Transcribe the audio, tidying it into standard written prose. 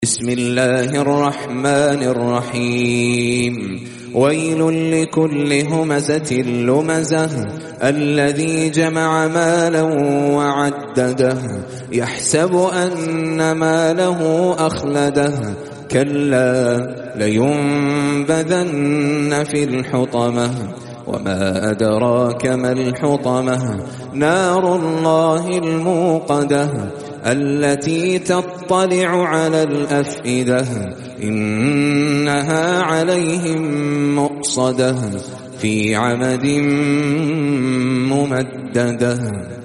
بسم الله الرحمن الرحيم. ويل لكل همزة لمزة الذي جمع مالا وعدده يحسب أن ماله أخلده كلا لينبذن في الحطمة وما أدراك ما الحطمة نار الله الموقدة التي تطلع على الأفئدة إنها عليهم مؤصدة في عمد ممددة.